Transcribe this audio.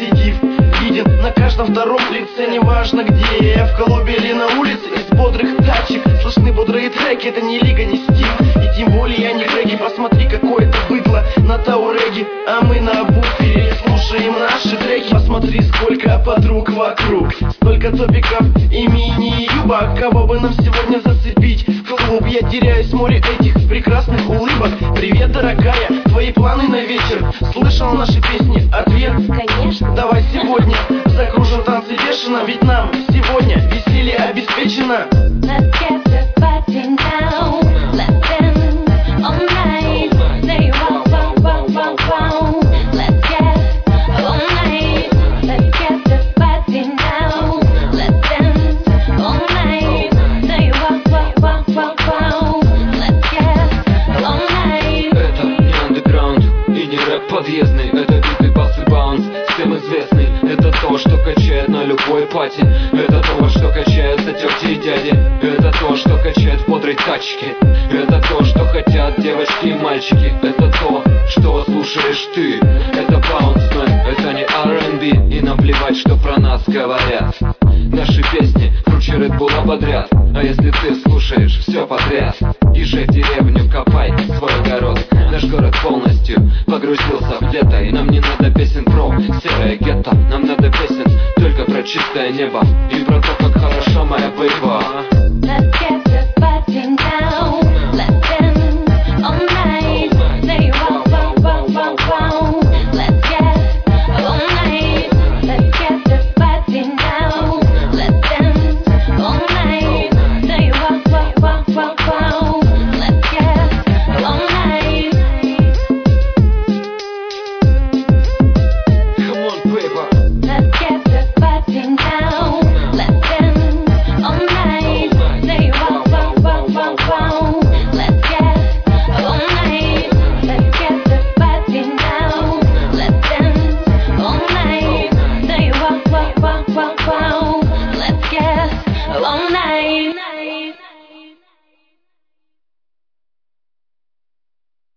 позитив виден на каждом втором лице, неважно где, в клубе или на улице. Из бодрых тачек слышны бодрые треки, это не лига, не стиль, и тем более я не регги. Посмотри, какое-то быдло на тауреге, а мы на буфере слушаем наши треки. Посмотри, сколько подруг вокруг, столько топиков и мини-юбок. Кого бы нам сегодня зацепить в клуб? Я теряюсь в море этих прекрасных улыбок. Привет, дорогая, твои планы на вечер? Слышала наши песни? Ответ: конечно. Давай сегодня закружим танцы бешено, ведь нам сегодня веселье обеспечено. Let's get this party now. Let's dance all night. Say wow, wow, wow, wow, wow. Let's get all night. Let's get this party now. Let's dance all night. Say wow, wow, wow, wow, wow. Let's get all night. Это не андеграунд и не рэп подъездный, это биты, басы, баунс, всем известный. Это то, что качает на любой пати. Это то, что качается тети и дяди. Это то, что качает в бодрой тачке. Это то, что хотят девочки и мальчики. Это то, что слушаешь ты. Это баунсмен, это не R&B. И нам плевать, что про нас говорят. Наши песни круче Red Bull ободрят. А если ты слушаешь все подряд, езжай в деревню, копай свой огород. Наш город полностью погрузился в лето, и нам не надо песен про серое гетто. Нам надо песен только про чистое небо и про то, как хороша моя бейба.